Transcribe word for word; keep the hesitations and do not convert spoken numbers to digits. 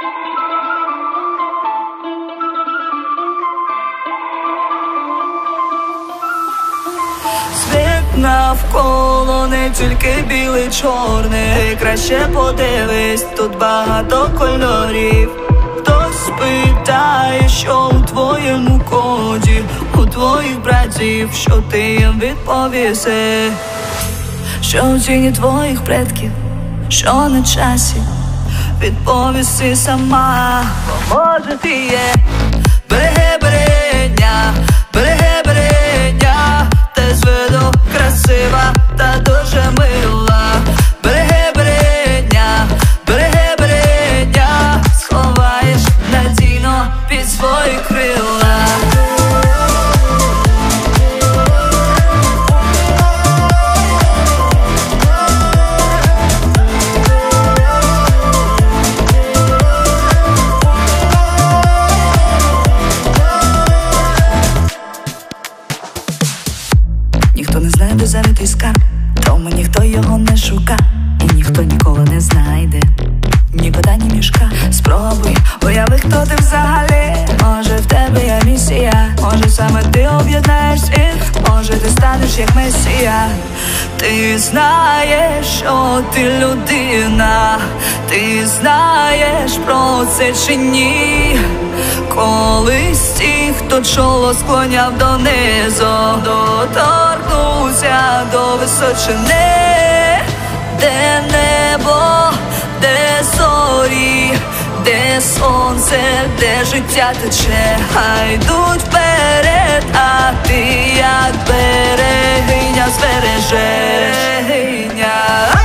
Світ навколо не тільки білий, чорний. Краще подивись, тут багато кольорів. Хтось питає, що у твоєму коді, у твоїх братів, що ти їм відповіси, що в тіні твоїх предків, що на часі, відповісти сама, бо може ти є. Береги, берегиня, береги, берегиня, ти з виду красива та дуже мила. Береги, берегиня, береги, берегиня, сховаєш надійно під свої крила. Ніхто не знає, де заритий скарб, тому ніхто його не шука, і ніхто ніколи не знайде ні кота, ні мішка. Спробуй, уяви, хто ти взагалі. Може в тебе є місія, може саме ти об'єднаєш всіх, може ти станеш як месія. Ти знаєш, що ти людина, ти знаєш про це чи ні? Колись ті, хто чоло склоняв донизу, доторкнувся до височини, де небо, де зорі, де сонце, де життя тече, а йдуть вперед, а ти як берегиня збережеш. Берегиня.